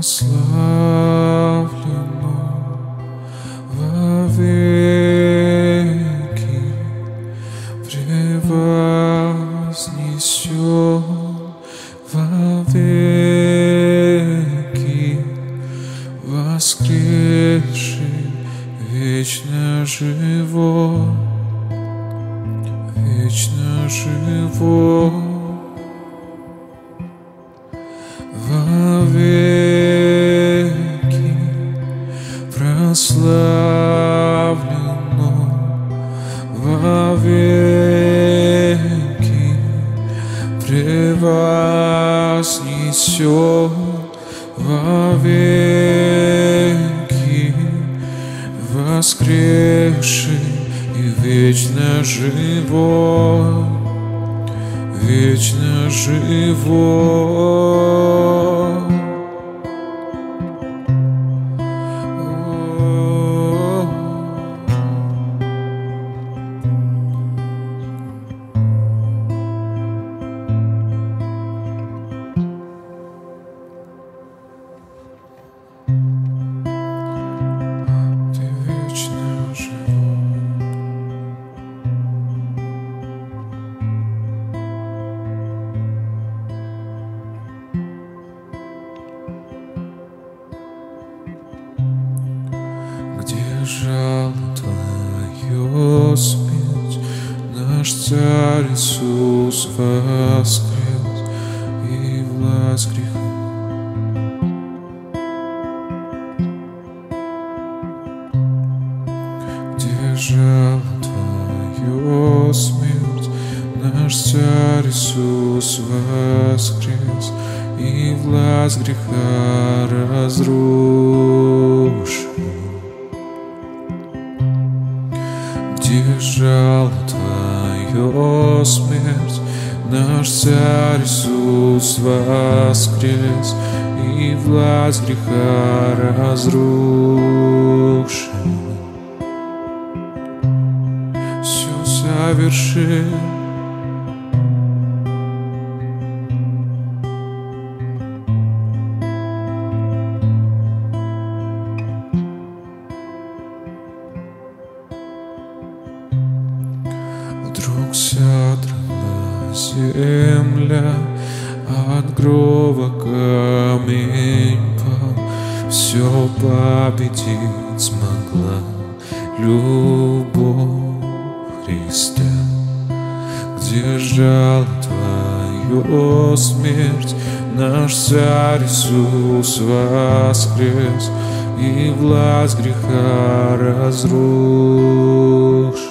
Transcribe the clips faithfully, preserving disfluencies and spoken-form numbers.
прославлено вовеки, превознесен вовеки, воскресший, вечно живой, вечно живой. Вовеки прославлено, вовеки превознесен, вовеки воскресший и вечно живой, вечно живой. Ты вечно живой. Где жало твое смерть, наш Царь Иисус воскрес, и власть греха. Где жало твое смерть, наш Царь Иисус воскрес, и власть греха разрушил. Где жало твое смерть, наш Царь Иисус воскрес, и власть греха разрушил. Все совершил. Вдруг содрогнулась земля, от гроба камень пал. Все победить смогла любовь Христа. Где жало твое смерть, наш Царь Иисус воскрес, и власть греха разрушил.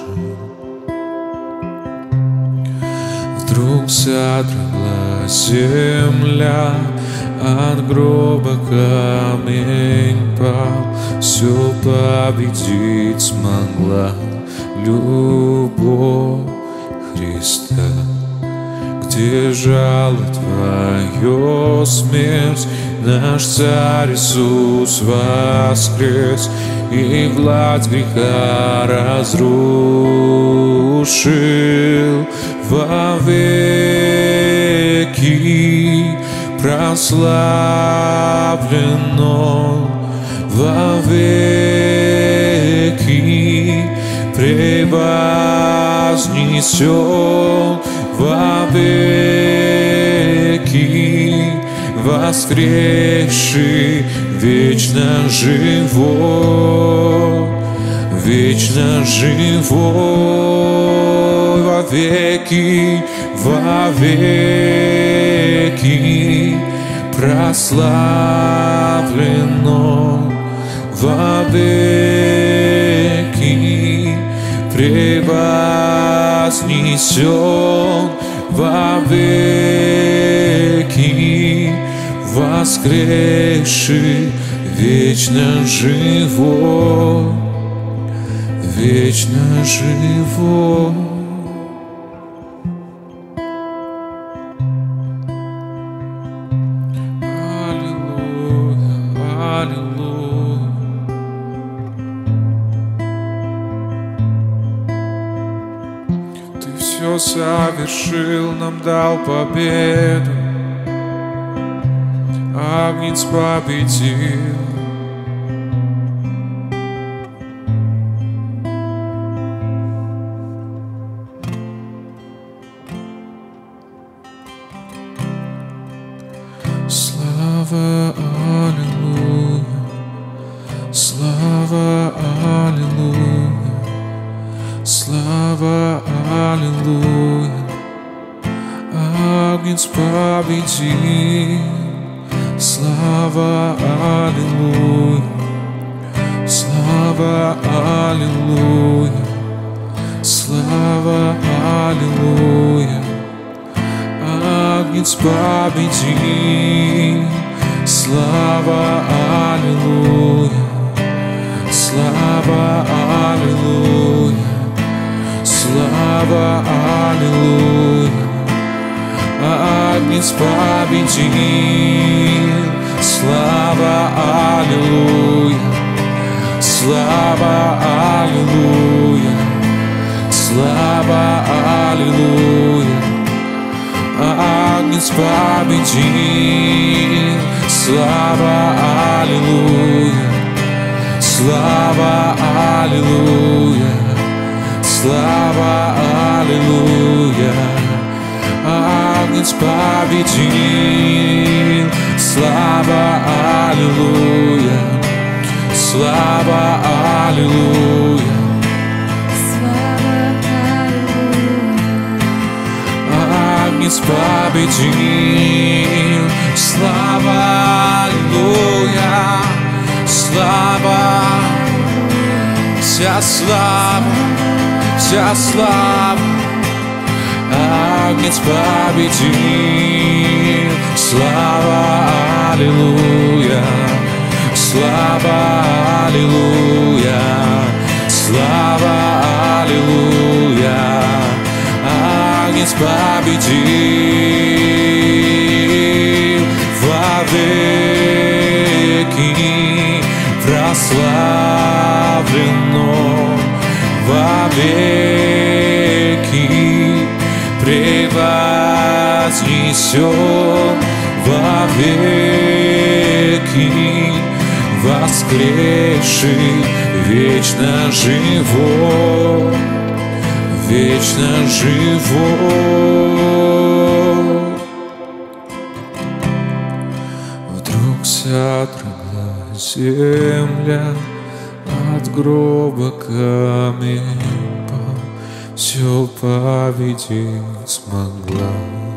Вдруг содрогнулась земля, от гроба камень пал. Все победить смогла любовь Христа. Где жало твое смерть, наш Царь Иисус воскрес, и власть греха разрушил. Вовеки прославлено, вовеки превознесен, вовеки воскресший, вечно живой, вечно живой. Вовеки, вовеки прославлено, вовеки превознесен, вовеки воскресший, вечно живой, вечно живой. Аллилуйя, аллилуйя. Ты все совершил, нам дал победу. Агнец победил. Слава, аллилуйя, слава, аллилуйя, слава, аллилуйя. Агнец победил. Слава, аллилуйя, слава, аллилуйя, слава, аллилуйя. Агнец победил. Слава, аллилуйя, слава, аллилуйя, слава, аллилуйя. Агнец победил. Слава, аллилуйя, слава, аллилуйя, слава, аллилуйя. Агнец победил. Слава, аллилуйя, слава, аллилуйя, слава, аллилуйя. Агнец победил. Слава, аллилуйя, слава, аллилуйя, слава, аллилуйя. Агнец победил. Слава, аллилуйя, слава, вся слава, вся слава. Агнец победил. Слава, аллилуйя, слава, аллилуйя, слава, аллилуйя. Агнец победил. Вовеки прославлено, вовеки превознесен, вовеки воскресший, вечно живой, вечно живой. Вдруг содрогла земля, от гроба камень пал. Все победить смогла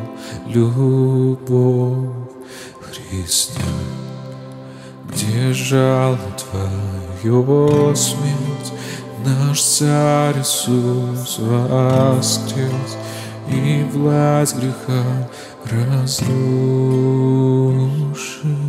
любовь Христа. Где жало твое смерть, наш Царь Иисус воскрес, и власть греха разрушил.